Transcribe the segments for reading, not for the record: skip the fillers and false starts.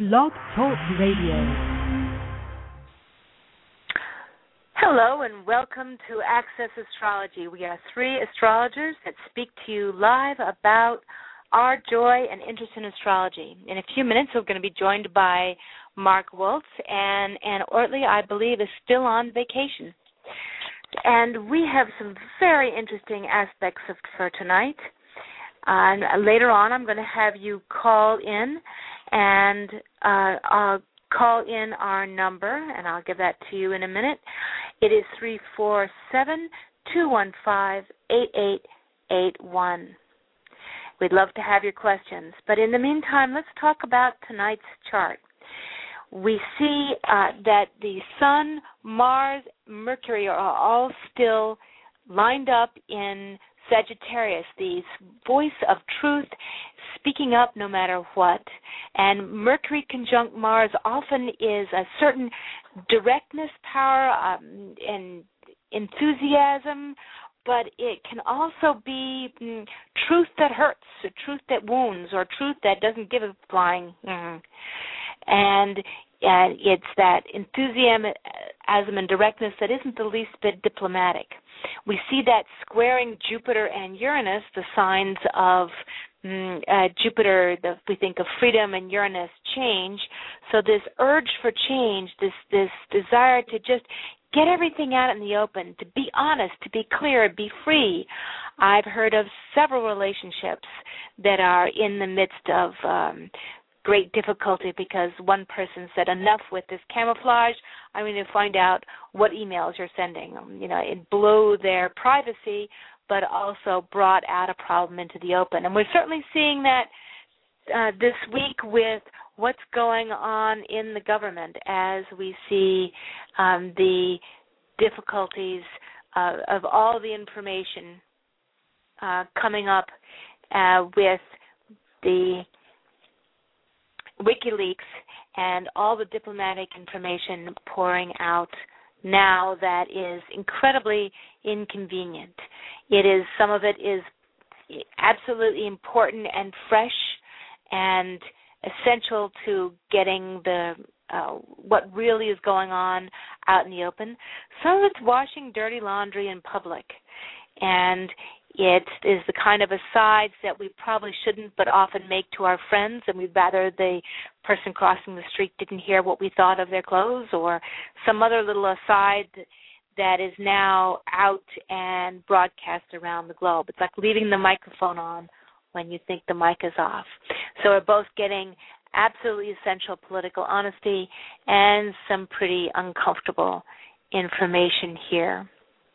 Blog Talk Radio. Hello and welcome to Access Astrology. We are three astrologers that speak to you live about our joy and interest in astrology. In a few minutes, we're going to be joined by Mark Woltz, and Anna Ortley, I believe, is still on vacation. And we have some very interesting aspects for tonight. And later on, I'm going to have you call in, and I'll call in our number, and I'll give that to you in a minute. It is 347-215-8881. We'd love to have your questions. But in the meantime, let's talk about tonight's chart. We see that the Sun, Mars, Mercury are all still lined up in Sagittarius, the voice of truth, speaking up no matter what. And Mercury conjunct Mars often is a certain directness, power, and enthusiasm, but it can also be truth that hurts, truth that wounds, or truth that doesn't give a flying. And it's that enthusiasm and directness that isn't the least bit diplomatic. We see that squaring Jupiter and Uranus, the signs of Jupiter, we think of freedom, and Uranus, change. So this urge for change, this desire to just get everything out in the open, to be honest, to be clear, be free. I've heard of several relationships that are in the midst of great difficulty because one person said, enough with this camouflage. I'm going to find out what emails you're sending. It blew their privacy, but also brought out a problem into the open. And we're certainly seeing that this week with what's going on in the government as we see the difficulties of all the information coming up with the WikiLeaks and all the diplomatic information pouring out now that is incredibly inconvenient. Some of it is absolutely important and fresh and essential to getting the what really is going on out in the open. Some of it's washing dirty laundry in public, and it is the kind of asides that we probably shouldn't but often make to our friends, and we'd rather the person crossing the street didn't hear what we thought of their clothes, or some other little aside that is now out and broadcast around the globe. It's like leaving the microphone on when you think the mic is off. So we're both getting absolutely essential political honesty and some pretty uncomfortable information here.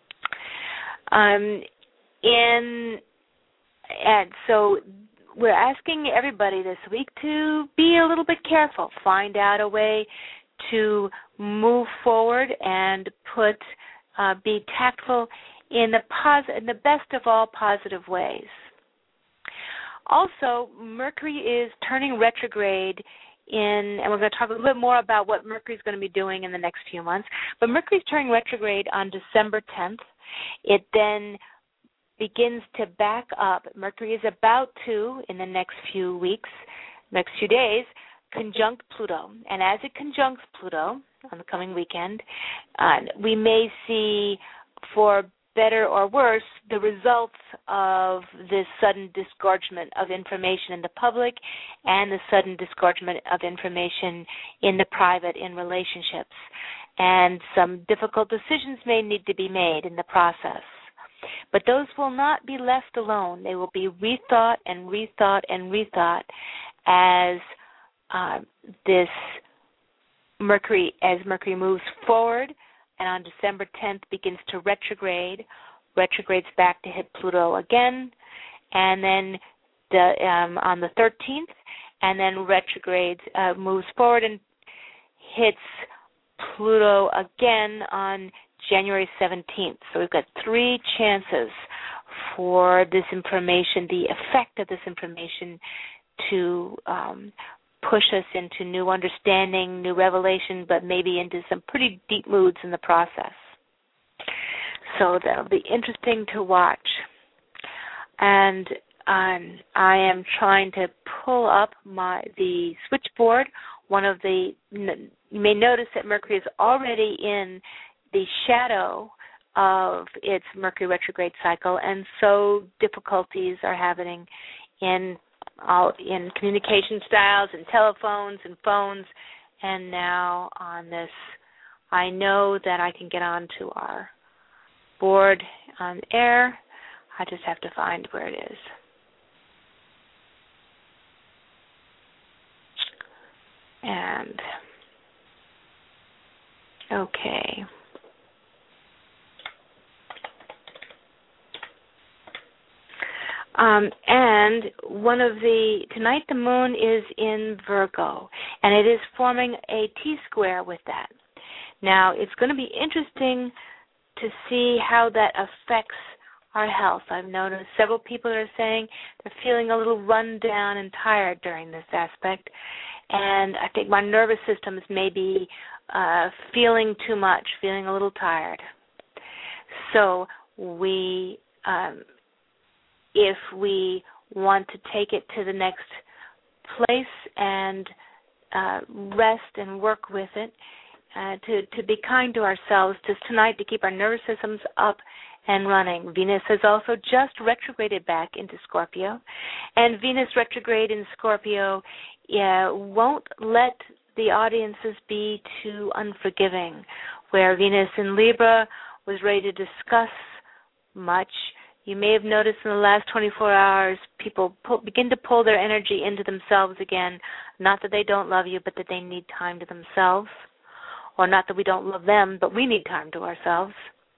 And so we're asking everybody this week to be a little bit careful, find out a way to move forward and be tactful in the best of all positive ways. Also, Mercury is turning retrograde and we're going to talk a little bit more about what Mercury is going to be doing in the next few months. But Mercury is turning retrograde on December 10th. It then begins to back up. Mercury is about to, in the next few days, conjunct Pluto. And as it conjuncts Pluto on the coming weekend, we may see, for better or worse, the results of this sudden disgorgement of information in the public and the sudden disgorgement of information in the private, in relationships. And some difficult decisions may need to be made in the process. But those will not be left alone. They will be rethought and rethought and rethought as Mercury moves forward and on December 10th begins to retrogrades back to hit Pluto again, and then on the 13th, and then moves forward and hits Pluto again on January 17th. So we've got 3 chances for this information, the effect of this information, to push us into new understanding, new revelation, but maybe into some pretty deep moods in the process. So that'll be interesting to watch. And I am trying to pull up the switchboard you may notice that Mercury is already in the shadow of its Mercury retrograde cycle, and so difficulties are happening in communication styles and telephones and phones. And now on this, I know that I can get onto our board on air. I just have to find where it is. And okay. And tonight the moon is in Virgo, and it is forming a T-square with that. Now, it's going to be interesting to see how that affects our health. I've noticed several people are saying they're feeling a little run down and tired during this aspect, and I think my nervous system is maybe feeling too much, feeling a little tired. So if we want to take it to the next place and rest and work with it, to be kind to ourselves just tonight, to keep our nervous systems up and running. Venus has also just retrograded back into Scorpio, and Venus retrograde in Scorpio won't let the audiences be too unforgiving. Where Venus in Libra was ready to discuss much, you may have noticed in the last 24 hours, people begin to pull their energy into themselves again. Not that they don't love you, but that they need time to themselves. Or not that we don't love them, but we need time to ourselves.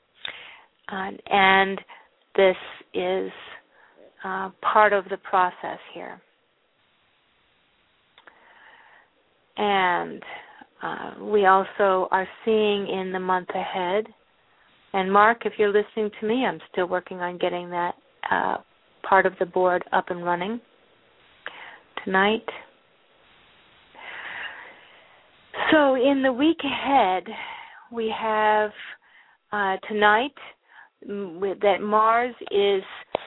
And this is part of the process here. And we also are seeing in the month ahead, and Mark, if you're listening to me, I'm still working on getting that part of the board up and running tonight. So in the week ahead, we have tonight that Mars is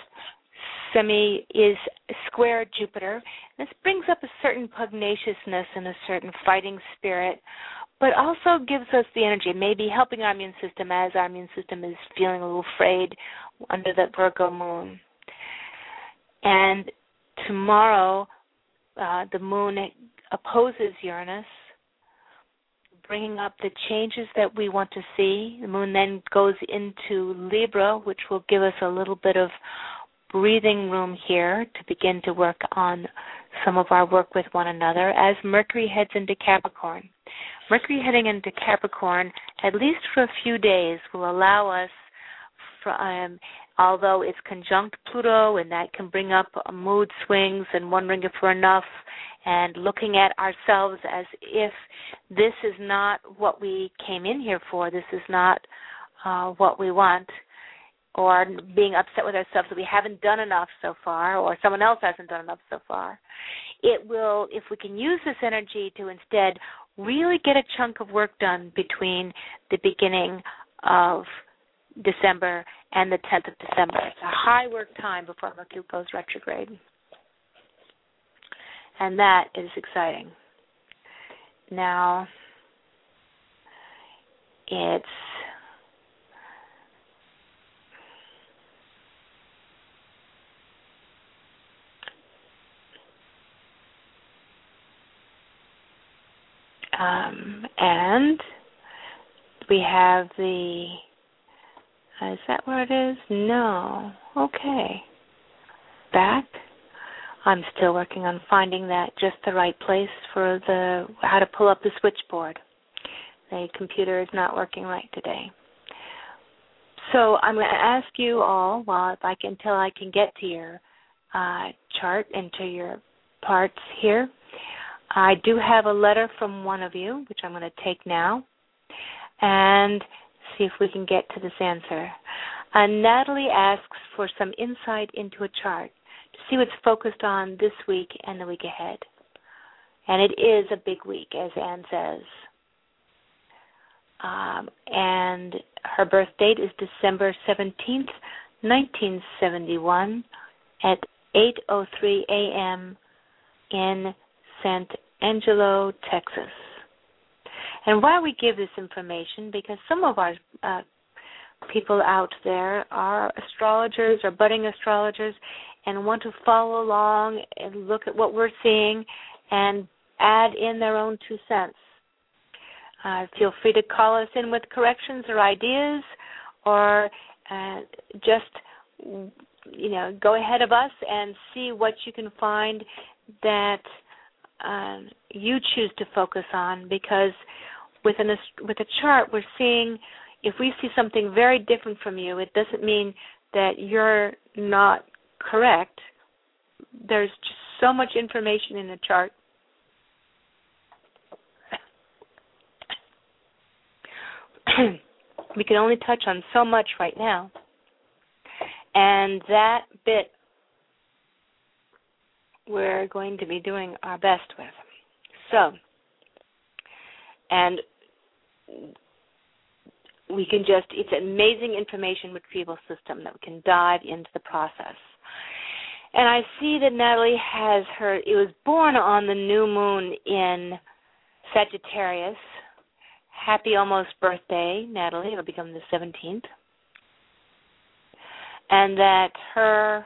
square Jupiter. This brings up a certain pugnaciousness and a certain fighting spirit, but also gives us the energy, maybe helping our immune system as our immune system is feeling a little frayed under the Virgo moon. And tomorrow, the moon opposes Uranus, bringing up the changes that we want to see. The moon then goes into Libra, which will give us a little bit of breathing room here to begin to work on some of our work with one another as Mercury heads into Capricorn. Mercury heading into Capricorn, at least for a few days, will allow us, although it's conjunct Pluto, and that can bring up mood swings and wondering if we're enough, and looking at ourselves as if this is not what we came in here for, this is not what we want, or being upset with ourselves that we haven't done enough so far, or someone else hasn't done enough so far. It will, if we can use this energy to instead really get a chunk of work done between the beginning of December and the 10th of December. It's a high work time before Mercury goes retrograde. And that is exciting. Now, it's and we have is that where it is? No. Okay. Back. I'm still working on finding that just the right place for how to pull up the switchboard. The computer is not working right today. So I'm going to ask you all, until I can get to your chart and to your parts here. I do have a letter from one of you, which I'm going to take now, and see if we can get to this answer. Natalie asks for some insight into a chart to see what's focused on this week and the week ahead. And it is a big week, as Anne says. And her birth date is December 17th, 1971 at 8:03 a.m. in St. Angelo, Texas. And why we give this information, because some of our people out there are astrologers or budding astrologers and want to follow along and look at what we're seeing and add in their own 2 cents. Feel free to call us in with corrections or ideas, or just go ahead of us and see what you can find that you choose to focus on, because with a chart we're seeing, if we see something very different from you, it doesn't mean that you're not correct. There's just so much information in a chart. We can only touch on so much right now. And that bit we're going to be doing our best with. So, and we can just, it's amazing information with Retrieval System that we can dive into the process. And I see that Natalie has it was born on the new moon in Sagittarius. Happy almost birthday, Natalie. It'll become the 17th. And that her,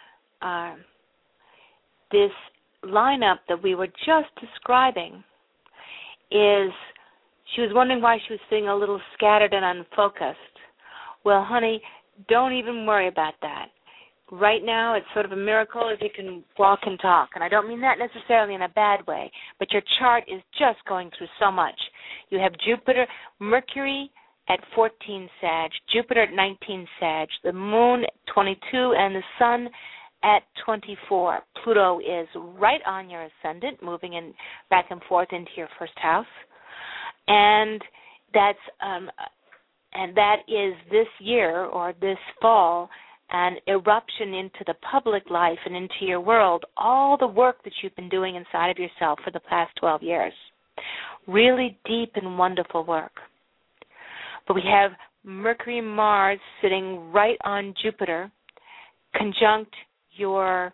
this lineup that we were just describing is, she was wondering why she was feeling a little scattered and unfocused. Well, honey, don't even worry about that. Right now, it's sort of a miracle if you can walk and talk. And I don't mean that necessarily in a bad way, but your chart is just going through so much. You have Jupiter, Mercury at 14 Sag, Jupiter at 19 Sag, the moon at 22, and the sun at 24. Pluto is right on your ascendant, moving in back and forth into your first house. And that's and that is this year or this fall an eruption into the public life and into your world, all the work that you've been doing inside of yourself for the past 12 years. Really deep and wonderful work. But we have Mercury and Mars sitting right on Jupiter, conjunct your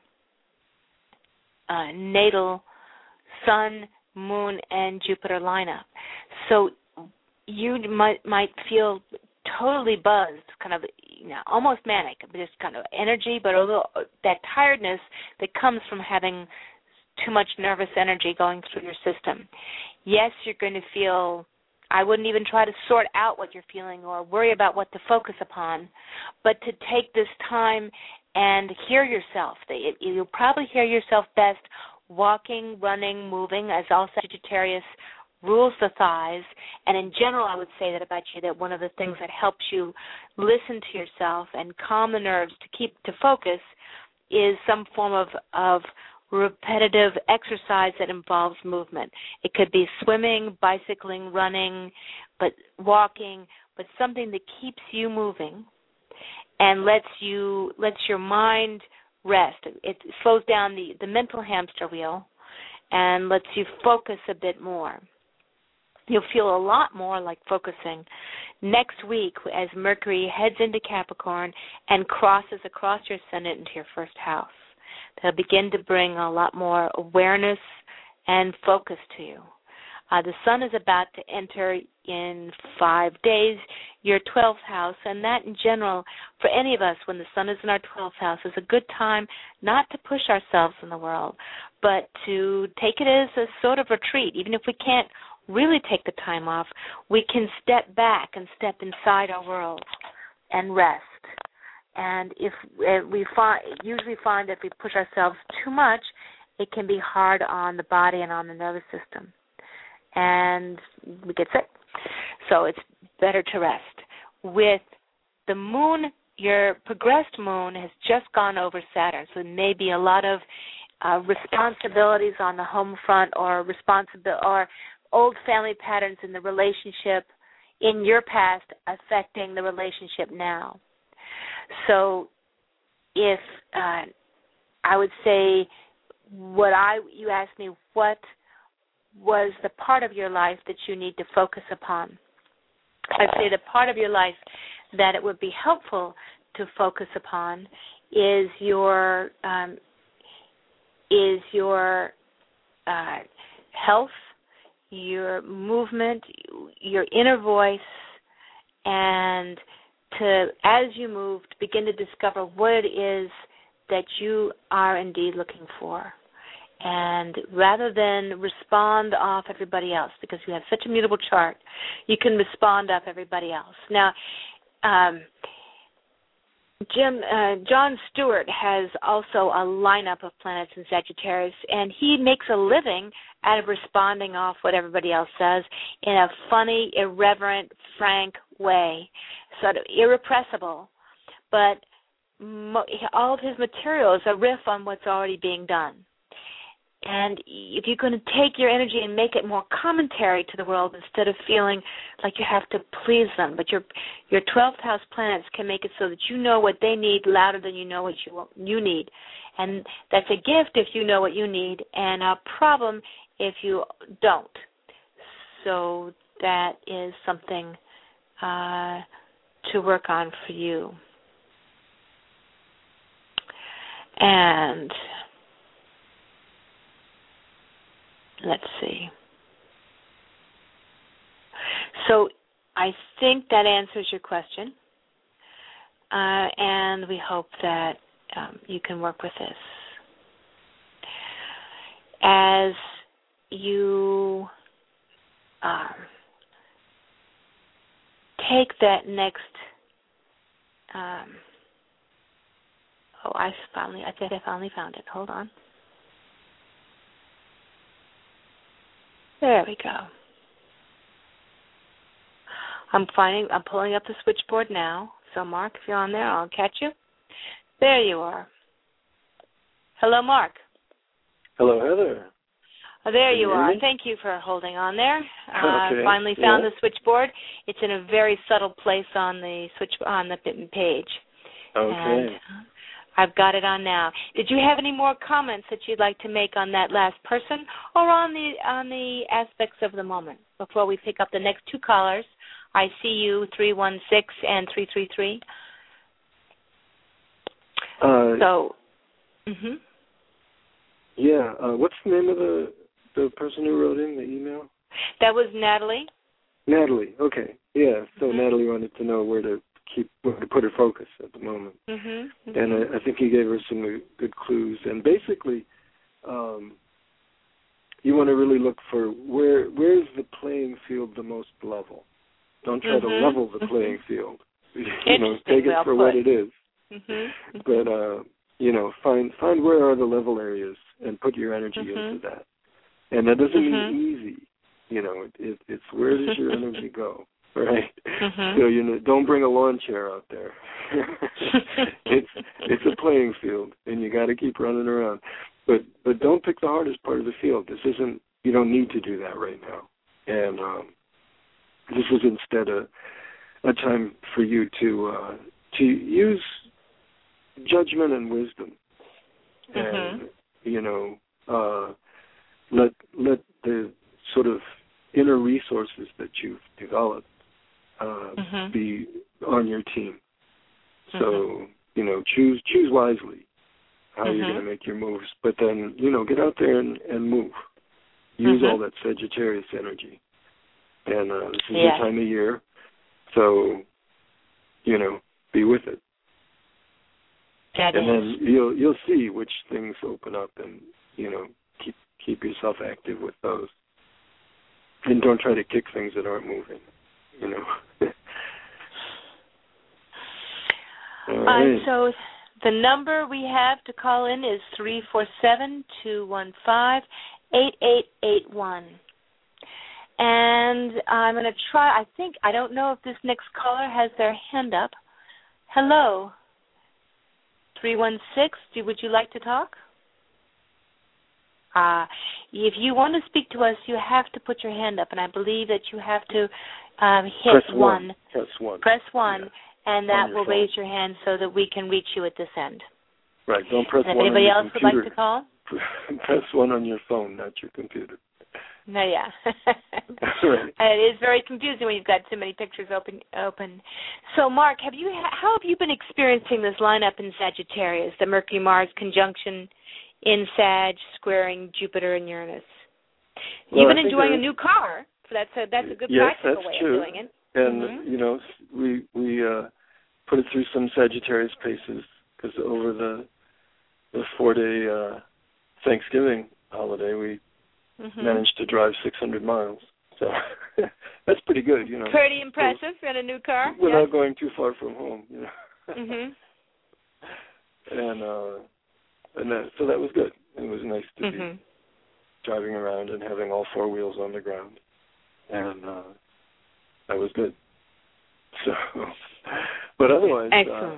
natal Sun, Moon, and Jupiter lineup. So you might feel totally buzzed, kind of almost manic, just kind of energy, but a little that tiredness that comes from having too much nervous energy going through your system. Yes, you're going to feel, I wouldn't even try to sort out what you're feeling or worry about what to focus upon, but to take this time and hear yourself. You'll probably hear yourself best walking, running, moving, as all Sagittarius rules the thighs. And in general, I would say that about you, that one of the things that helps you listen to yourself and calm the nerves to focus is some form of repetitive exercise that involves movement. It could be swimming, bicycling, running, but walking, but something that keeps you moving and lets your mind rest. It slows down the mental hamster wheel and lets you focus a bit more. You'll feel a lot more like focusing next week as Mercury heads into Capricorn and crosses across your ascendant into your first house. They'll begin to bring a lot more awareness and focus to you. The sun is about to enter in 5 days your 12th house, and that in general, for any of us, when the sun is in our 12th house, is a good time not to push ourselves in the world, but to take it as a sort of retreat. Even if we can't really take the time off, we can step back and step inside our world and rest. And if we usually find that if we push ourselves too much, it can be hard on the body and on the nervous system, and we get sick. So it's better to rest. With the moon, your progressed moon has just gone over Saturn, so there may be a lot of responsibilities on the home front, or old family patterns in the relationship in your past affecting the relationship now. So if I would say you asked me what was the part of your life that you need to focus upon. I'd say the part of your life that it would be helpful to focus upon is your health, your movement, your inner voice, and to, as you move, to begin to discover what it is that you are indeed looking for. And rather than respond off everybody else, because you have such a mutable chart, you can respond off everybody else. Now, John Stewart has also a lineup of planets in Sagittarius, and he makes a living out of responding off what everybody else says in a funny, irreverent, frank way, sort of irrepressible. But all of his material is a riff on what's already being done. And if you're going to take your energy and make it more commentary to the world instead of feeling like you have to please them, but your 12th house planets can make it so that you know what they need louder than you know what you need. And that's a gift if you know what you need, and a problem if you don't. So that is something to work on for you. And let's see. So I think that answers your question, and we hope that you can work with this. As you take that next, I think I finally found it. Hold on. There we go. I'm pulling up the switchboard now. So, Mark, if you're on there, I'll catch you. There you are. Hello, Mark. Hello, Heather. Oh, there you are. Thank you for holding on there. Okay. Finally found the switchboard. It's in a very subtle place on the page. Okay. And I've got it on now. Did you have any more comments that you'd like to make on that last person, or on the aspects of the moment before we pick up the next two callers? I see you, 316 and 333. Yeah. What's the name of the person who wrote in the email? That was Natalie. Natalie. Okay. Yeah. So Natalie wanted to know where to put her focus at the moment. And I think you gave her some good clues. And basically, you want to really look for where's the playing field the most level. Don't try to level the playing field. Take it for what it is. But find where are the level areas and put your energy into that. And that doesn't mean easy. It's where does your energy go? Right. So don't bring a lawn chair out there. It's a playing field, and you got to keep running around. But don't pick the hardest part of the field. This isn't. You don't need to do that right now. And this is instead a time for you to use judgment and wisdom, and let the sort of inner resources that you've developed be on your team. So, choose wisely how you're going to make your moves. But then, get out there and move. Use all that Sagittarius energy. And this is your time of year. So, be with it. And then you'll see which things open up, and, keep yourself active with those. And don't try to kick things that aren't moving, All right. So the number we have to call in is 347-215-8881. And I'm going to try, I don't know if this next caller has their hand up. Hello. 316, would you like to talk? If you want to speak to us, you have to put your hand up, and I believe that you have to hit Press one. Press 1, and that will raise your hand so that we can reach you at this end. Right. Don't press and 1 anybody on your else computer. would like to call? Press 1 on your phone, not your computer. No, yeah. Right. It is very confusing when you've got too many pictures open. So, Mark, how have you been experiencing this lineup in Sagittarius, the Mercury-Mars conjunction in Sag, squaring Jupiter and Uranus? Well, you've been enjoying a new car, so that's a good practical way true. of doing it. And you know, we put it through some Sagittarius paces because over the 4-day Thanksgiving holiday we managed to drive 600 miles. So that's pretty good, you know. Pretty impressive in a new car. Without going too far from home, you know. So that was good. It was nice to be driving around and having all four wheels on the ground, and that was good. So, but otherwise,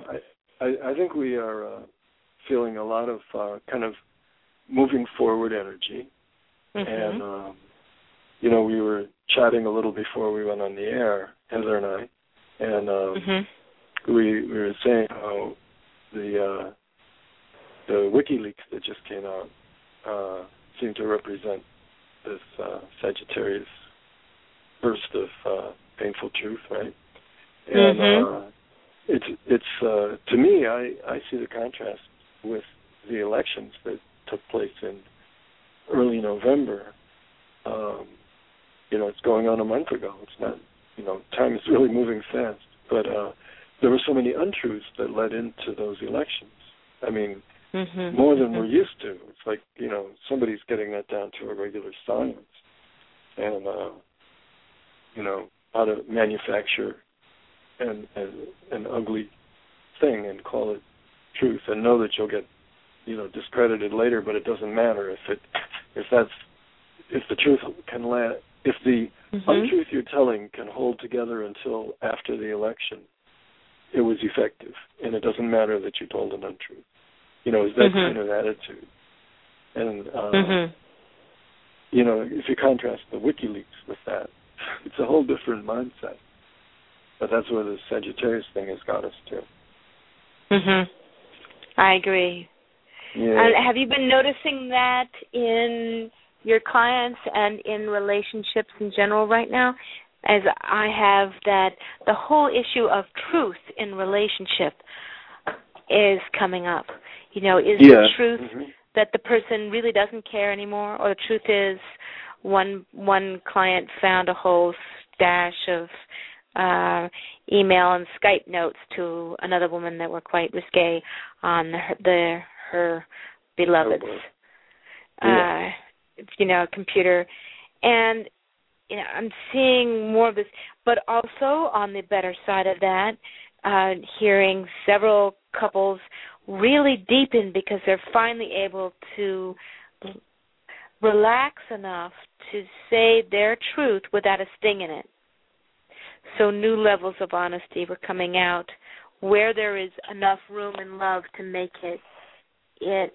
I think we are feeling a lot of kind of moving forward energy, and you know, we were chatting a little before we went on the air, Heather and I, and we were saying how the WikiLeaks that just came out seem to represent this Sagittarius burst of painful truth, right? And it's to me, I see the contrast with the elections that took place in early November. You know, it's going on a month ago. It's not, you know, time is really moving fast. But there were so many untruths that led into those elections. I mean, more than we're used to. It's like, you know, somebody's getting that down to a regular science. And, you know, how to manufacture an ugly thing and call it truth and know that you'll get, you know, discredited later, but it doesn't matter if the truth can land. If the untruth you're telling can hold together until after the election, it was effective, and it doesn't matter that you told an untruth. You know, it's that kind of attitude. And, you know, if you contrast the WikiLeaks with that, it's a whole different mindset. But that's where the Sagittarius thing has got us to. I agree. Yeah. Have you been noticing that in your clients and in relationships in general right now? As I have, that the whole issue of truth in relationship is coming up. You know, is the truth that the person really doesn't care anymore, or the truth is one client found a whole stash of email and Skype notes to another woman that were quite risque on her beloved's you know, computer. And you know, I'm seeing more of this, but also on the better side of that, hearing several couples really deepen because they're finally able to relax enough to say their truth without a sting in it. So new levels of honesty were coming out where there is enough room and love to make it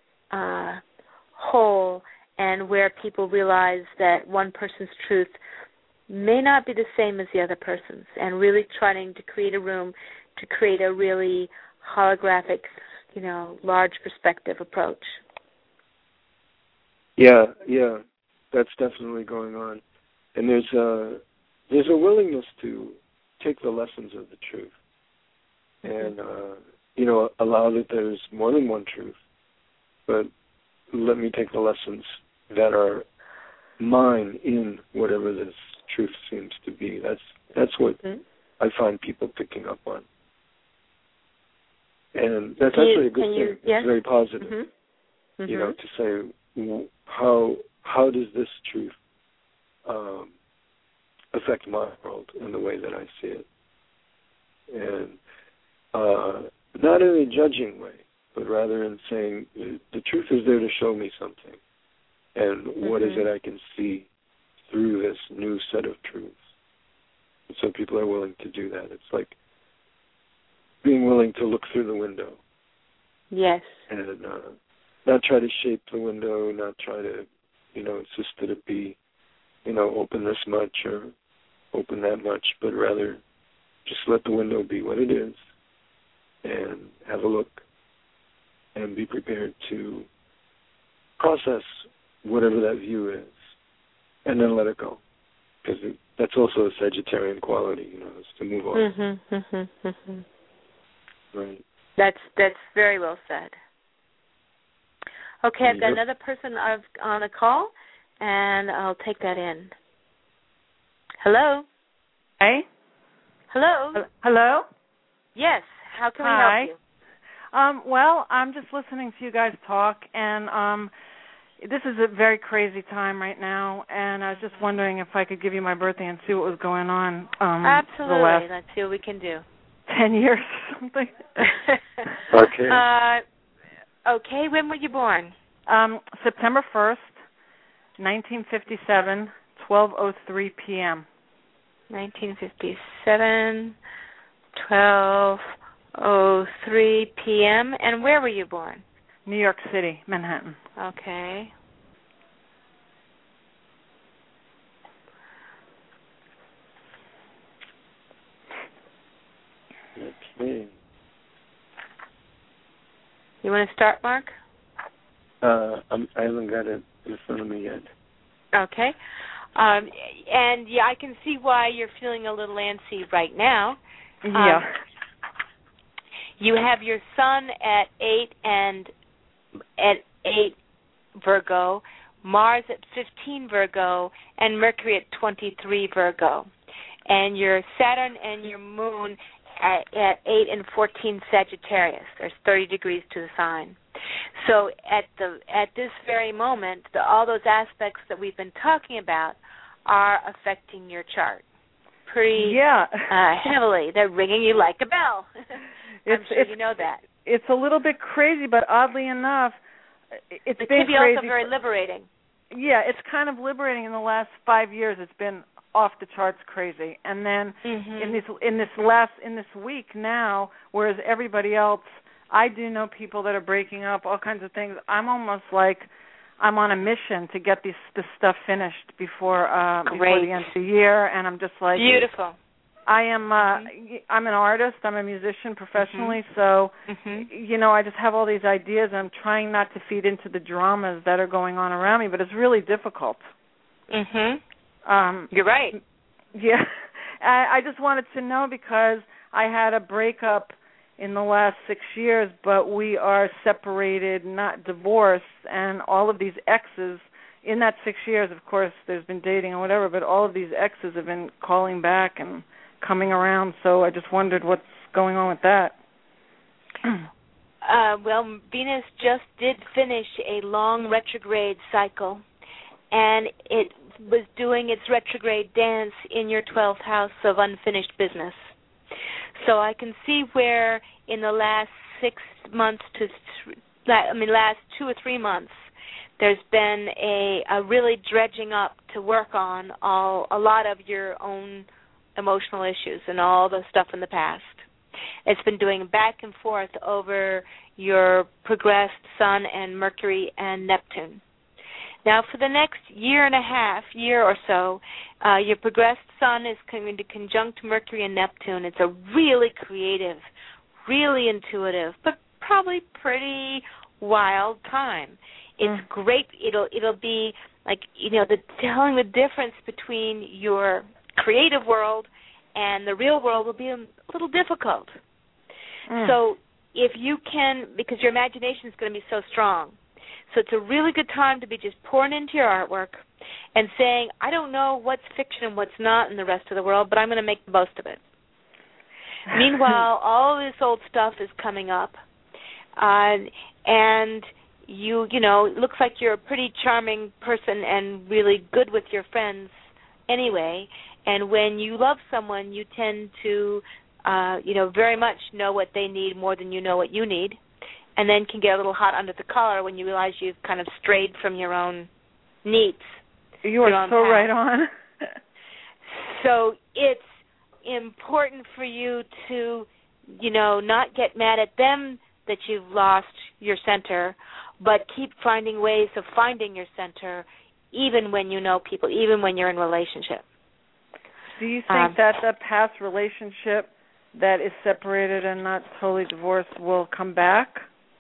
whole, and where people realize that one person's truth may not be the same as the other person's, and really trying to create a room to create a really holographic, you know, large perspective approach. Yeah, that's definitely going on. And there's a willingness to take the lessons of the truth and, you know, allow that there's more than one truth, but let me take the lessons that are mine in whatever this truth seems to be. That's what I find people picking up on. And that's actually a good thing. It's very positive, you know, to say, how does this truth affect my world in the way that I see it? And not in a judging way, but rather in saying the truth is there to show me something. And what is it I can see through this new set of truths? And so people are willing to do that. It's like being willing to look through the window. Yes. And not try to shape the window, not try to, you know, insist that it be, you know, open this much or open that much, but rather just let the window be what it is and have a look and be prepared to process whatever that view is and then let it go. Because that's also a Sagittarian quality, you know, is to move on. Right. That's very well said. Okay, I've got another person on the call, and I'll take that in. Hello? Hey? Hello? Hello? Yes. How can we help you? Well, I'm just listening to you guys talk, and this is a very crazy time right now, and I was just wondering if I could give you my birthday and see what was going on. Absolutely. The last Let's see what we can do. 10 years or something. Okay. Okay, when were you born? September 1st, 1957, 12:03 p.m. 1957, 12:03 p.m. And where were you born? New York City, Manhattan. Okay. Okay. You want to start, Mark? I haven't got it in front of me yet. Okay. And yeah, I can see why you're feeling a little antsy right now. Yeah. You have your sun at 8 Virgo, Mars at 15 Virgo, and Mercury at 23 Virgo. And your Saturn and your Moon at 8 and 14 Sagittarius. There's 30 degrees to the sign. So at this very moment, all those aspects that we've been talking about are affecting your chart pretty heavily. They're ringing you like a bell. I'm sure you know that. It's a little bit crazy, but oddly enough, it could be also very liberating. Yeah, it's kind of liberating. In the last 5 years, it's been off the charts crazy. And then in this week now, whereas everybody else, I do know people that are breaking up, all kinds of things. I'm almost like I'm on a mission to get this stuff finished before the end of the year, and I'm just like beautiful. I am. I'm an artist. I'm a musician professionally, so I just have all these ideas. And I'm trying not to feed into the dramas that are going on around me, but it's really difficult. You're right. Yeah, I just wanted to know because I had a breakup in the last 6 years, but we are separated, not divorced, and all of these exes in that 6 years, of course, there's been dating or whatever, but all of these exes have been calling back and coming around, so I just wondered what's going on with that. Well, Venus just did finish a long retrograde cycle, and it was doing its retrograde dance in your 12th house of unfinished business. So I can see where in the last 6 months last 2 or 3 months, there's been a really dredging up to work on a lot of your own emotional issues and all the stuff in the past. It's been doing back and forth over your progressed Sun and Mercury and Neptune. Now, for the next year or so, your progressed Sun is coming to conjunct Mercury and Neptune. It's a really creative, really intuitive, but probably pretty wild time. It's great. It'll be like, telling the difference between your creative world and the real world will be a little difficult. So if you can, because your imagination is going to be so strong, so it's a really good time to be just pouring into your artwork and saying, I don't know what's fiction and what's not in the rest of the world, but I'm going to make the most of it. Meanwhile, all this old stuff is coming up, and it looks like you're a pretty charming person and really good with your friends anyway, and when you love someone, you tend to, very much know what they need more than you know what you need, and then can get a little hot under the collar when you realize you've kind of strayed from your own needs. You are so right on. So it's important for you to, not get mad at them that you've lost your center, but keep finding ways of finding your center even when you know people, even when you're in relationship. Do you think that the past relationship that is separated and not totally divorced will come back?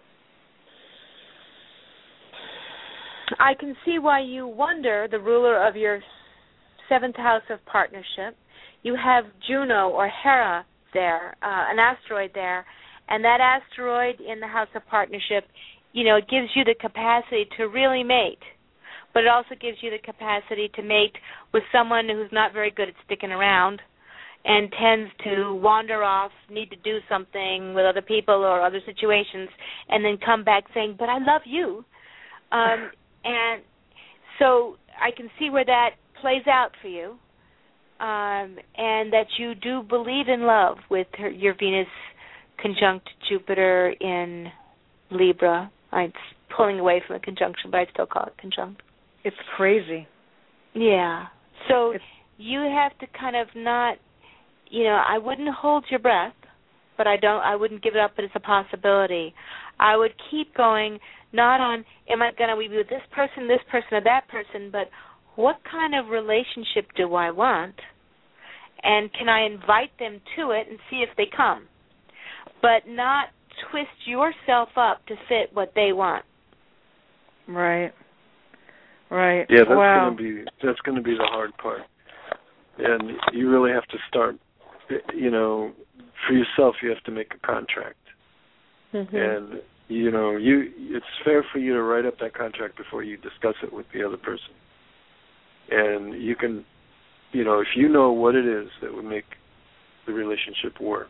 I can see why you wonder, the ruler of your 7th house of partnership. You have Juno or Hera there, an asteroid there, and that asteroid in the house of partnership, it gives you the capacity to really mate. but it also gives you the capacity to mate with someone who's not very good at sticking around and tends to wander off, need to do something with other people or other situations, and then come back saying, but I love you. And so I can see where that plays out for you, and that you do believe in love with your Venus conjunct Jupiter in Libra. I'm pulling away from a conjunction, but I still call it conjunct. It's crazy. Yeah. So you have to kind of not, I wouldn't hold your breath, but I wouldn't give it up, but it's a possibility. I would keep going, not on, am I going to be with this person, or that person, but what kind of relationship do I want? And can I invite them to it and see if they come? But not twist yourself up to fit what they want. Right. Yeah, that's going to be the hard part. And you really have to start, for yourself, you have to make a contract. Mm-hmm. And, it's fair for you to write up that contract before you discuss it with the other person. And you can, if you know what it is that would make the relationship work,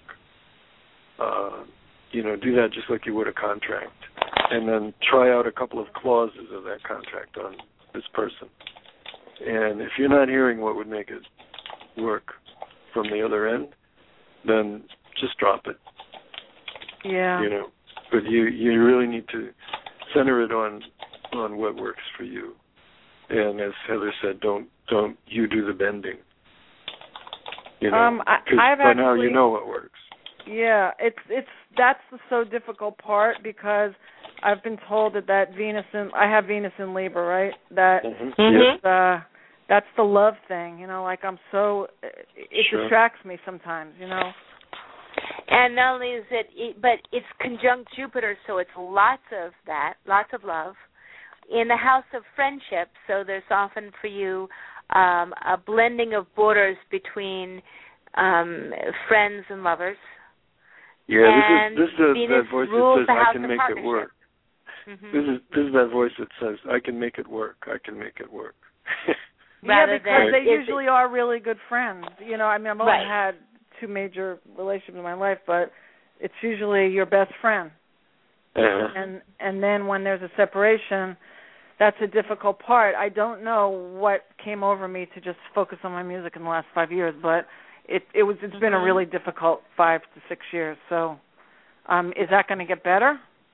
do that just like you would a contract. And then try out a couple of clauses of that contract on this person. And if you're not hearing what would make it work from the other end, then just drop it. Yeah. But you really need to center it on what works for you. And as Heather said, don't you do the bending. Because by now you know what works. Yeah, that's the so difficult part, because I've been told that I have Venus in Libra, right? That is, that's the love thing, like I'm so, it distracts me sometimes, And not only is it, but it's conjunct Jupiter, so it's lots of that, lots of love. In the house of friendship, so there's often for you a blending of borders between friends and lovers. Yeah, and this is that voice that says, I can make it work. Mm-hmm. This is that voice that says, I can make it work. I can make it work. Yeah, because they usually are really good friends. I've only had 2 major relationships in my life, but it's usually your best friend. And then when there's a separation, that's a difficult part. I don't know what came over me to just focus on my music in the last 5 years, but it's been a really difficult 5 to 6 years. So, is that going to get better?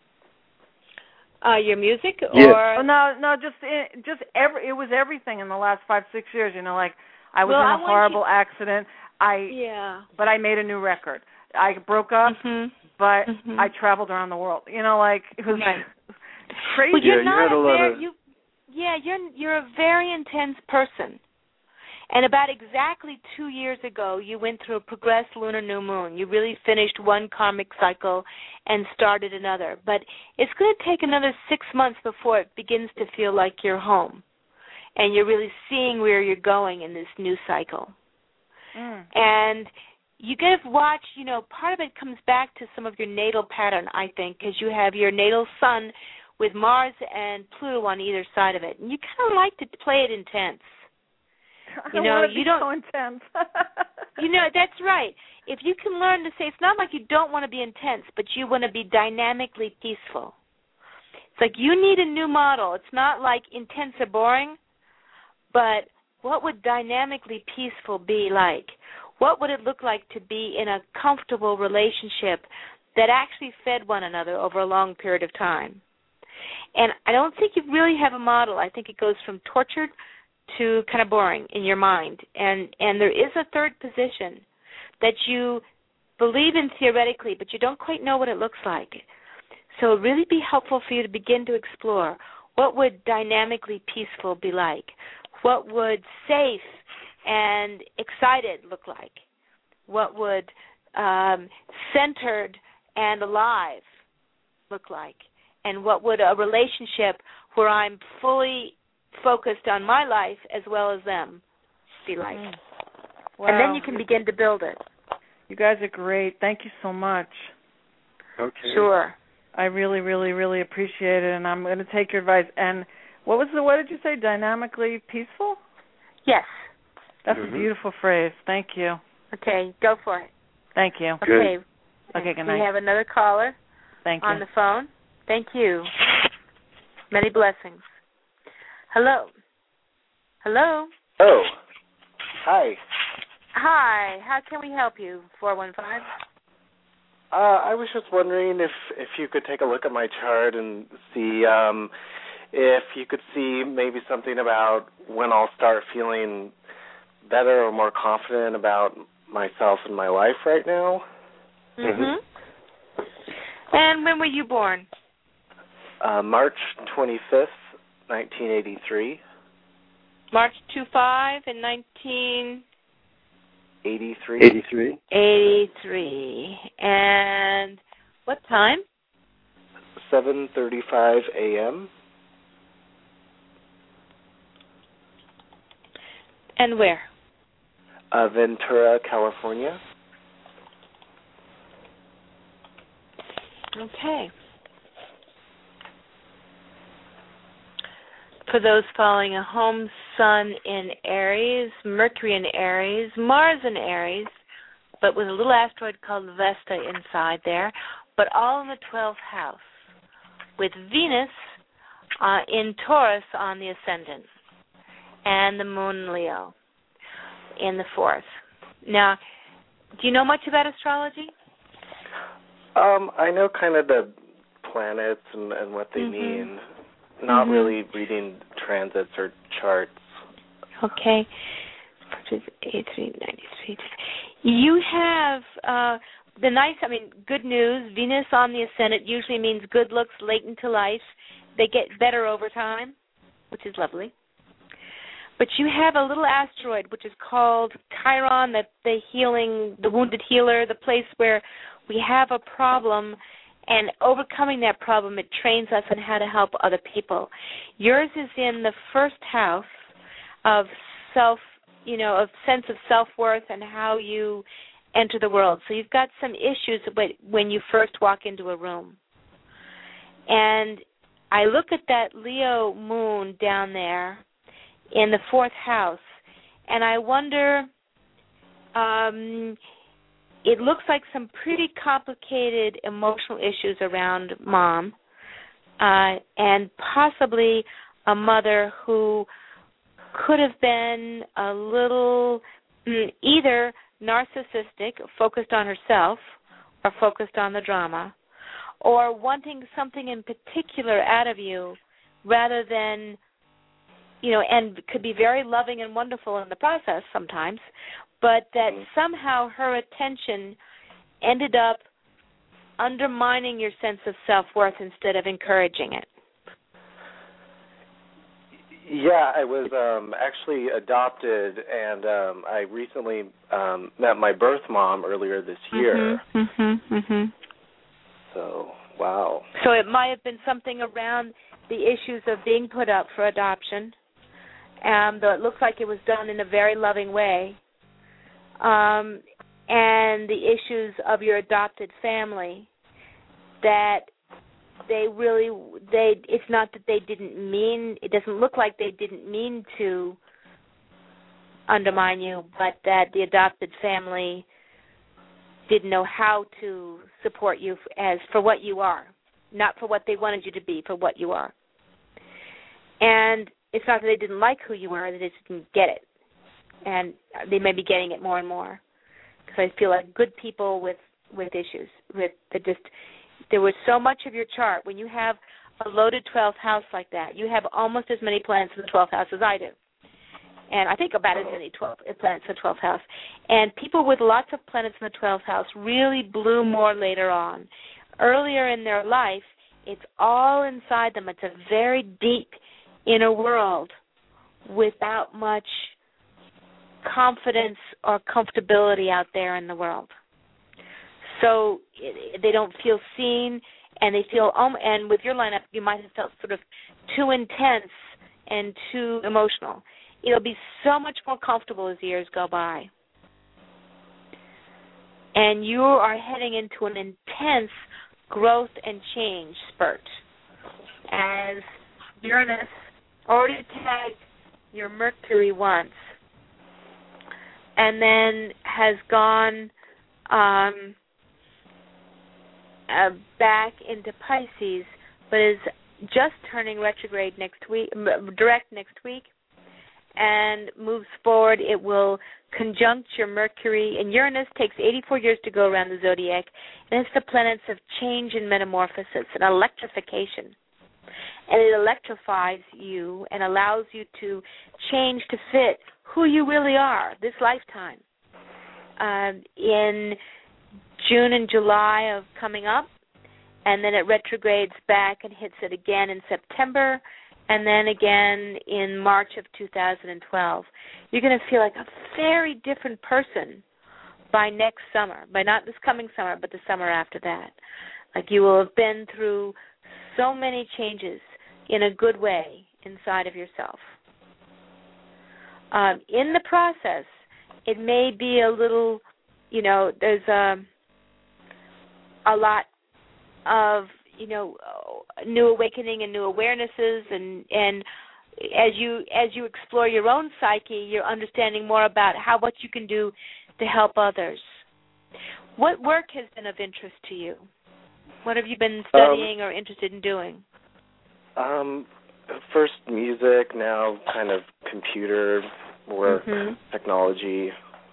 Your music, or no, it was everything in the last 5-6 years. Like I was in a horrible accident. But I made a new record. I broke up, but I traveled around the world. It was crazy. Well, you're a very intense person. And about exactly 2 years ago, you went through a progressed lunar new moon. You really finished one karmic cycle and started another. But it's going to take another 6 months before it begins to feel like you're home. And you're really seeing where you're going in this new cycle. And you got to watch, part of it comes back to some of your natal pattern, I think, because you have your natal sun with Mars and Pluto on either side of it. And you kind of like to play it intense. I don't want to be so intense. That's right. If you can learn to say, it's not like you don't want to be intense, but you want to be dynamically peaceful. It's like you need a new model. It's not like intense or boring, but what would dynamically peaceful be like? What would it look like to be in a comfortable relationship that actually fed one another over a long period of time? And I don't think you really have a model. I think it goes from tortured to kind of boring in your mind. And there is a third position that you believe in theoretically, but you don't quite know what it looks like. So it would really be helpful for you to begin to explore what would dynamically peaceful be like? What would safe and excited look like? What would centered and alive look like? And what would a relationship where I'm fully focused on my life as well as them be like? Wow. And then you can begin to build it. You guys are great. Thank you so much. Okay. Sure. I really, really, really appreciate it, and I'm going to take your advice. And What did you say? Dynamically peaceful? Yes. That's a beautiful phrase. Thank you. Okay, go for it. Thank you. Okay. Okay, good night. We have another caller on the phone. Thank you. Many blessings. Hello. Hello. Oh. Hi. Hi. How can we help you, 415? I was just wondering if you could take a look at my chart and see if you could see maybe something about when I'll start feeling better or more confident about myself and my life right now. Mm-hmm. And when were you born? March 25th, 1983. March 25 in 1983. 83. And what time? 7:35 a.m. And where? Ventura, California. Okay. For those following a home, Sun in Aries, Mercury in Aries, Mars in Aries, but with a little asteroid called Vesta inside there, but all in the 12th house, with Venus in Taurus on the ascendant, and the Moon Leo in the 4th. Now, do you know much about astrology? I know kind of the planets and what they mean. Not really reading transits or charts. Okay. You have good news. Venus on the ascendant usually means good looks latent to life. They get better over time, which is lovely. But you have a little asteroid, which is called Chiron, the wounded healer, the place where we have a problem, and overcoming that problem, it trains us on how to help other people. Yours is in the 1st house of of sense of self-worth and how you enter the world. So you've got some issues when you first walk into a room. And I look at that Leo moon down there in the 4th house, and I wonder, it looks like some pretty complicated emotional issues around Mom, and possibly a mother who could have been a little either narcissistic, focused on herself, or focused on the drama, or wanting something in particular out of you rather than, and could be very loving and wonderful in the process sometimes, but that somehow her attention ended up undermining your sense of self-worth instead of encouraging it. Yeah, I was actually adopted, and I recently met my birth mom earlier this year. So, wow. So it might have been something around the issues of being put up for adoption, though it looks like it was done in a very loving way, and the issues of your adopted family that it's not that they didn't mean, it doesn't look like they didn't mean to undermine you, but that the adopted family didn't know how to support you for what you are, not for what they wanted you to be, for what you are. And it's not that they didn't like who you were, they just didn't get it. And they may be getting it more and more. Because I feel like good people with issues, there was so much of your chart. When you have a loaded 12th house like that, you have almost as many planets in the 12th house as I do. And I think about as many planets in the 12th house. And people with lots of planets in the 12th house really bloom more later on. Earlier in their life, it's all inside them. It's a very deep inner world without much confidence or comfortability out there in the world. So they don't feel seen, and they feel, and with your lineup, you might have felt sort of too intense and too emotional. It'll be so much more comfortable as years go by. And you are heading into an intense growth and change spurt as Uranus already tagged your Mercury once, and then has gone back into Pisces, but is just turning retrograde direct next week, and moves forward. It will conjunct your Mercury, and Uranus takes 84 years to go around the zodiac, and it's the planets of change and metamorphosis and electrification. And it electrifies you and allows you to change to fit who you really are this lifetime. In June and July of coming up, and then it retrogrades back and hits it again in September, and then again in March of 2012. You're going to feel like a very different person by next summer, by not this coming summer, but the summer after that. Like you will have been through so many changes in a good way inside of yourself. In the process, it may be a little, there's a lot of, new awakening and new awarenesses, and as you explore your own psyche, you're understanding more about what you can do to help others. What work has been of interest to you? What have you been studying or interested in doing? First music, now kind of computer work, technology.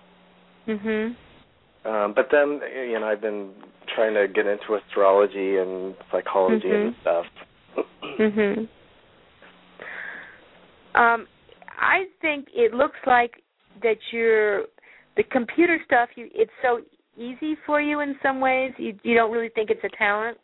But then, I've been trying to get into astrology and psychology and stuff. I think it looks like that the computer stuff, it's so easy for you in some ways. You don't really think it's a talent.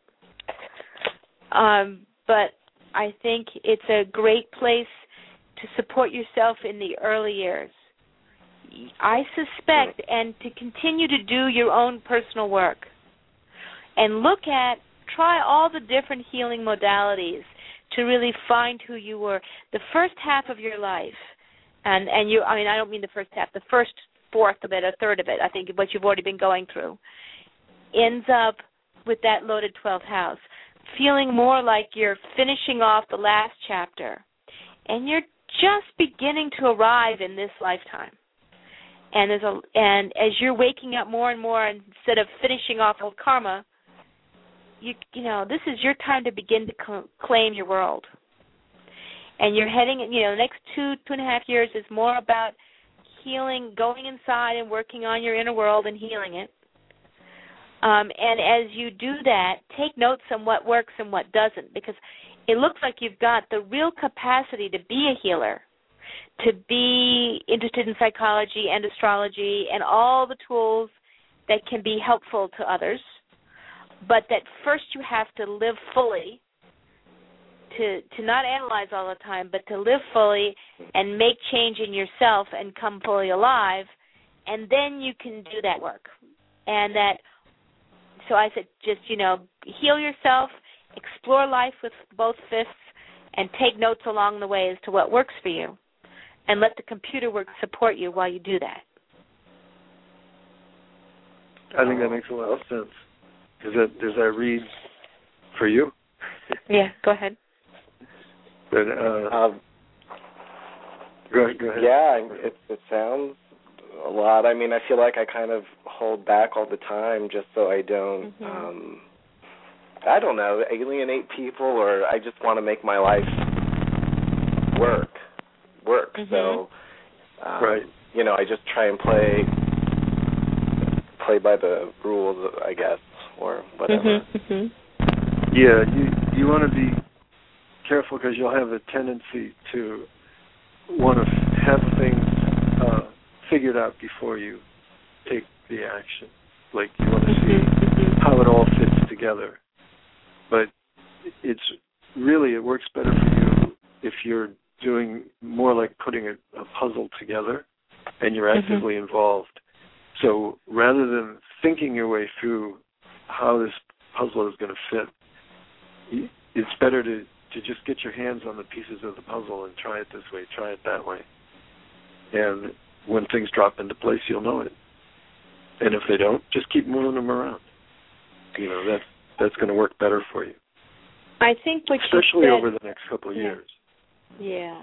But I think it's a great place to support yourself in the early years. I suspect, and to continue to do your own personal work and try all the different healing modalities to really find who you were. The first half of your life, I don't mean the first half, the first fourth of it, a third of it, I think what you've already been going through, ends up with that loaded 12th house, feeling more like you're finishing off the last chapter, and you're just beginning to arrive in this lifetime. And as you're waking up more and more, instead of finishing off old karma, this is your time to begin to claim your world. And you're heading, the next 2.5 years is more about healing, going inside and working on your inner world and healing it. And as you do that, take notes on what works and what doesn't, because it looks like you've got the real capacity to be a healer, to be interested in psychology and astrology and all the tools that can be helpful to others, but that first you have to live fully, to not analyze all the time, but to live fully and make change in yourself and come fully alive, and then you can do that work. So I said, just, heal yourself, explore life with both fists, and take notes along the way as to what works for you. And let the computer work support you while you do that. I think that makes a lot of sense. Does that read for you? Yeah, go ahead. But, go ahead. Yeah, it sounds a lot. I mean, I feel like I kind of hold back all the time just so I don't, I don't know, alienate people, or I just want to make my life work. So, right. I just try and play by the rules, I guess, or whatever. Yeah, you want to be careful, because you'll have a tendency to want to have things figured out before you take the action. Like you want to see how it all fits together. But it works better for you if you're doing more like putting a puzzle together and you're actively involved. So rather than thinking your way through how this puzzle is going to fit, it's better to just get your hands on the pieces of the puzzle and try it this way, try it that way. And when things drop into place, you'll know it. And if they don't, just keep moving them around. That's going to work better for you. I think what especially you said, over the next couple of years. Yeah.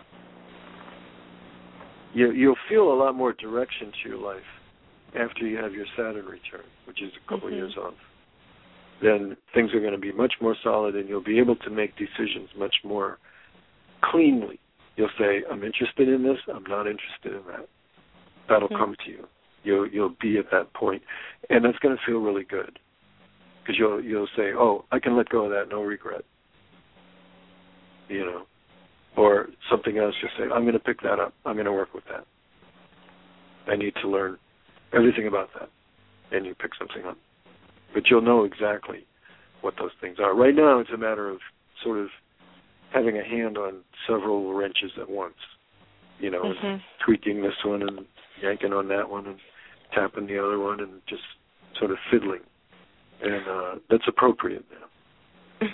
You'll feel a lot more direction to your life after you have your Saturn return, which is a couple years off. Then things are going to be much more solid, and you'll be able to make decisions much more cleanly. You'll say, I'm interested in this, I'm not interested in that. That'll come to you. You'll be at that point, and that's going to feel really good, because you'll say, oh, I can let go of that, no regret. You know, or something else, you'll say, I'm going to pick that up, I'm going to work with that. I need to learn everything about that, and you pick something up. But you'll know exactly what those things are. Right now, it's a matter of sort of having a hand on several wrenches at once, you know, and tweaking this one and yanking on that one and tapping the other one and just sort of fiddling. And that's appropriate now.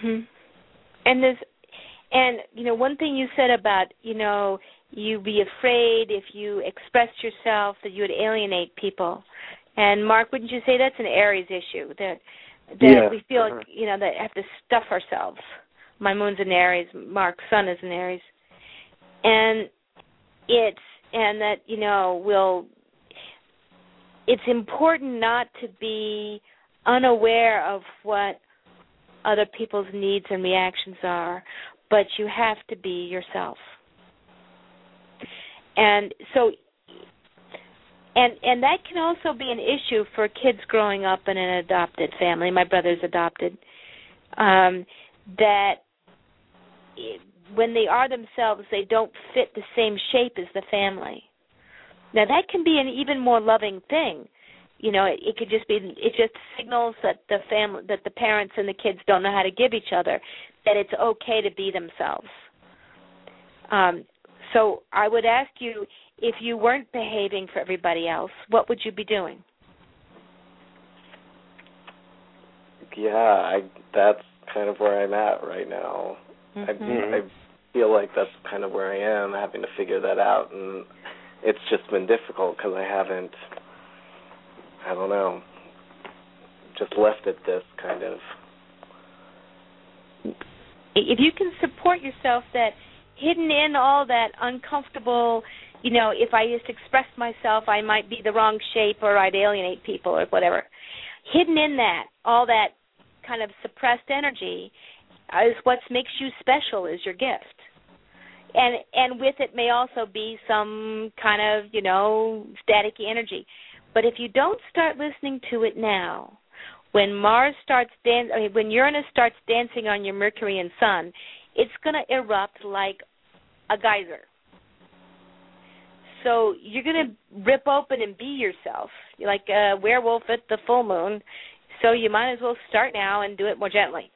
And you know, one thing you said about, you know, you'd be afraid if you expressed yourself that you would alienate people. And Mark, wouldn't you say that's an Aries issue, that we feel like, you know, that have to stuff ourselves? My moon's in Aries, Mark's sun is in Aries. And that, you know, it's important not to be unaware of what other people's needs and reactions are, but you have to be yourself. And so, and that can also be an issue for kids growing up in an adopted family. My brother's adopted. That when they are themselves, they don't fit the same shape as the family. Now, that can be an even more loving thing. You know, it could just be, it just signals that the family, that the parents and the kids don't know how to give each other, that it's okay to be themselves. So I would ask you, if you weren't behaving for everybody else, what would you be doing? Yeah, that's kind of where I'm at right now. I feel like that's kind of where I am, having to figure that out, and it's just been difficult because I haven't, I don't know, just left it this kind of. If you can support yourself, that hidden in all that uncomfortable, you know, if I just express myself, I might be the wrong shape or I'd alienate people or whatever. Hidden in that, all that kind of suppressed energy is what makes you special, is your gift. And with it may also be some kind of, you know, staticky energy. But if you don't start listening to it now, when Mars starts when Uranus starts dancing on your Mercury and Sun, it's going to erupt like a geyser. So you're going to rip open and be yourself. You're like a werewolf at the full moon. So you might as well start now and do it more gently.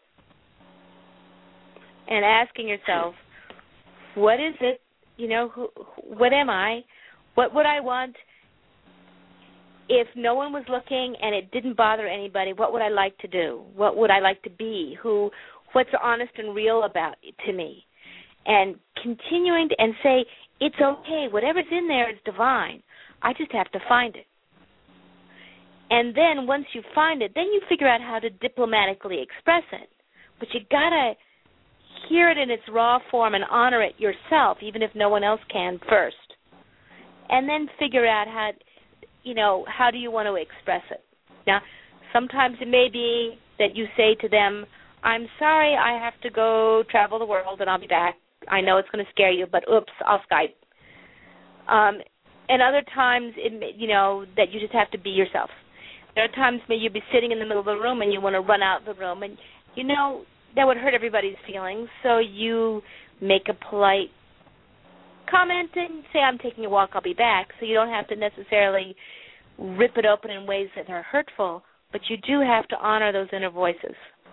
And asking yourself, what is it, you know, what am I? What would I want if no one was looking and it didn't bother anybody? What would I like to do? What would I like to be? What's honest and real about it to me? And continuing to, and say, it's okay. Whatever's in there is divine. I just have to find it. And then once you find it, then you figure out how to diplomatically express it. But you got to hear it in its raw form and honor it yourself, even if no one else can first. And then figure out how, you know, how do you want to express it. Now, sometimes it may be that you say to them, I'm sorry, I have to go travel the world and I'll be back. I know it's going to scare you, but oops, I'll Skype. And other times, you know, that you just have to be yourself. There are times maybe you'll be sitting in the middle of the room and you want to run out of the room, and, you know, that would hurt everybody's feelings, so you make a polite comment and say, I'm taking a walk, I'll be back, so you don't have to necessarily rip it open in ways that are hurtful, but you do have to honor those inner voices.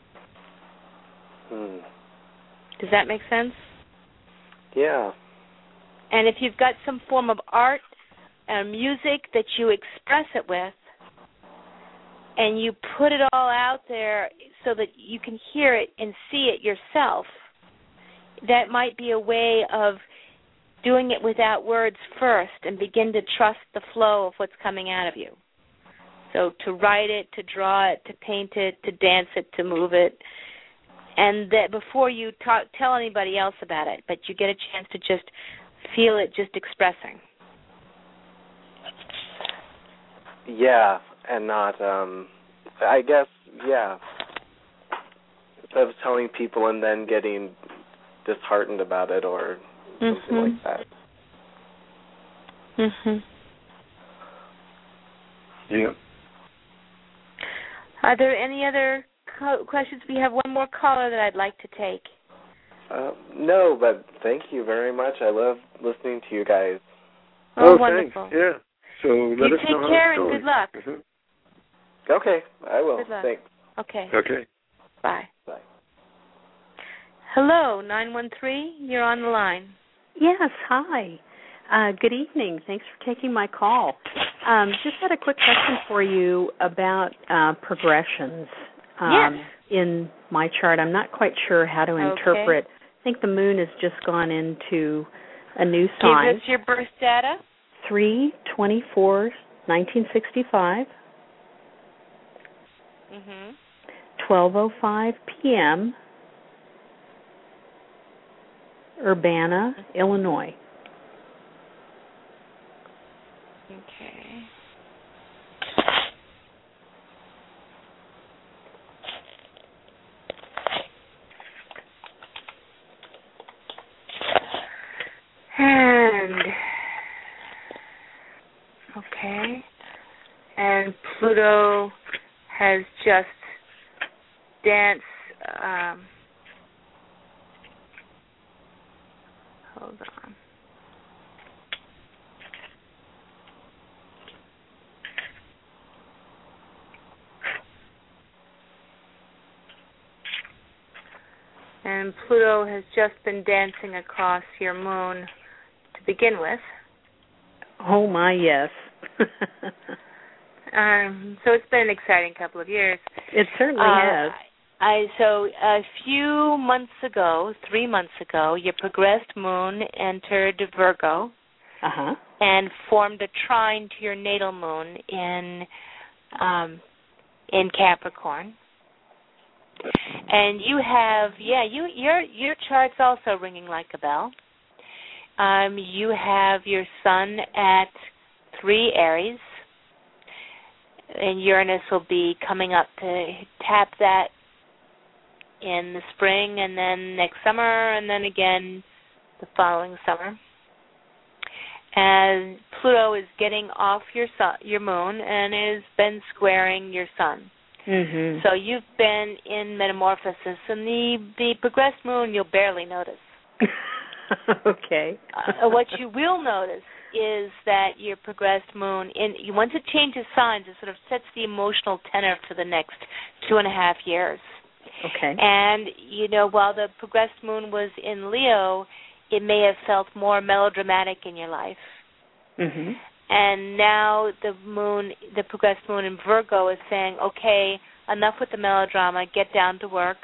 Does that make sense? Yeah. And if you've got some form of art and music that you express it with, and you put it all out there so that you can hear it and see it yourself, that might be a way of doing it without words first and begin to trust the flow of what's coming out of you. So to write it, to draw it, to paint it, to dance it, to move it, and that before you tell anybody else about it, but you get a chance to just feel it just expressing. Yeah, and not, I guess, yeah. Instead of telling people and then getting disheartened about it or something like that. Yeah. Are there any other questions? We have one more caller that I'd like to take. No, but thank you very much. I love listening to you guys. Oh, wonderful. Thanks. Yeah. So let us know how it's going. You take care and good luck. Okay, I will. Good luck. Thanks. Okay. Bye. Bye. Hello, 913. You're on the line. Yes, hi. Good evening. Thanks for taking my call. Just had a quick question for you about progressions in my chart. I'm not quite sure how to interpret. I think the moon has just gone into a new sign. Give us your birth data. 3/24/1965. 12:05 p.m. Urbana, Illinois. Okay. And Pluto has just danced. Hold on. And Pluto has just been dancing across your moon to begin with. Oh, my, yes. So it's been an exciting couple of years. It certainly has. So a few months ago, 3 months ago, your progressed moon entered Virgo and formed a trine to your natal moon in Capricorn. And you have, your chart's also ringing like a bell. You have your sun at 3 Aries, and Uranus will be coming up to tap that in the spring, and then next summer, and then again the following summer. And Pluto is getting off your moon and has been squaring your sun. So you've been in metamorphosis, and the progressed moon you'll barely notice. Okay. What you will notice is that your progressed moon, once it changes signs, it sort of sets the emotional tenor for the next 2.5 years. Okay. And, while the progressed moon was in Leo, it may have felt more melodramatic in your life. And now the progressed moon in Virgo is saying, okay, enough with the melodrama, get down to work.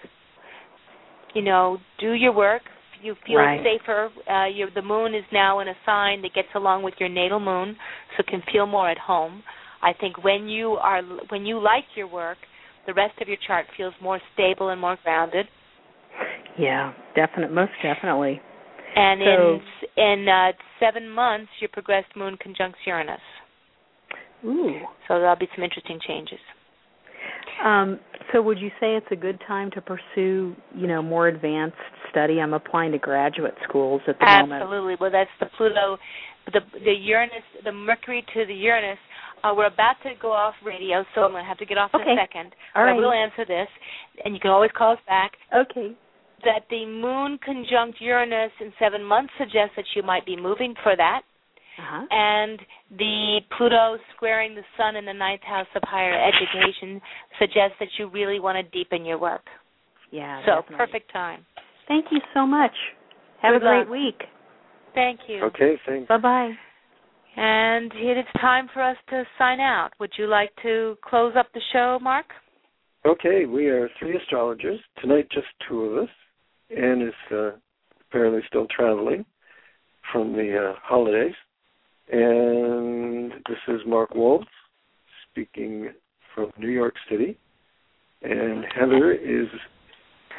Do your work. You feel safer. The moon is now in a sign that gets along with your natal moon, so can feel more at home. I think when you like your work, the rest of your chart feels more stable and more grounded. Yeah, most definitely. And in 7 months, your progressed moon conjuncts Uranus. Ooh. So there'll be some interesting changes. So would you say it's a good time to pursue, more advanced study? I'm applying to graduate schools at the moment. Absolutely. Well, that's the Pluto, the Uranus, the Mercury to the Uranus. We're about to go off radio, so I'm going to have to get off in a second. All right. I will answer this, and you can always call us back. Okay. That the moon conjunct Uranus in 7 months suggests that you might be moving for that. And the Pluto squaring the sun in the 9th house of higher education suggests that you really want to deepen your work. Yeah, so definitely. Perfect time. Thank you so much. Have Good a great luck. week. Thank you. Okay, thanks. Bye-bye. And it's time for us to sign out. Would you like to close up the show, Mark? Okay, we are 3 astrologers. Tonight, just 2 of us. Anne is apparently still traveling from the holidays. And this is Mark Waltz speaking from New York City. And Heather is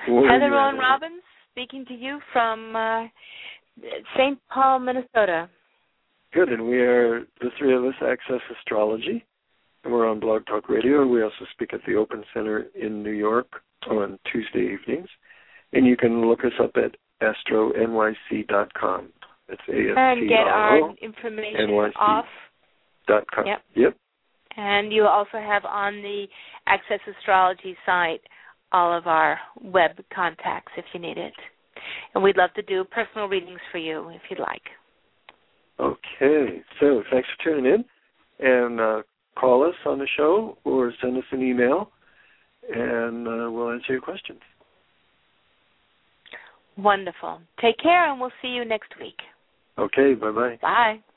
Heather Rowan Robbins speaking to you from St. Paul, Minnesota. Good, and we are, the three of us, Access Astrology, and we're on Blog Talk Radio, and we also speak at the Open Center in New York on Tuesday evenings. And you can look us up at astronyc.com. That's ASTRO. And get our information off. .com. Yep. And you also have on the Access Astrology site all of our web contacts if you need it. And we'd love to do personal readings for you if you'd like. Okay. So thanks for tuning in. And call us on the show or send us an email, and we'll answer your questions. Wonderful. Take care, and we'll see you next week. Okay. Bye-bye. Bye.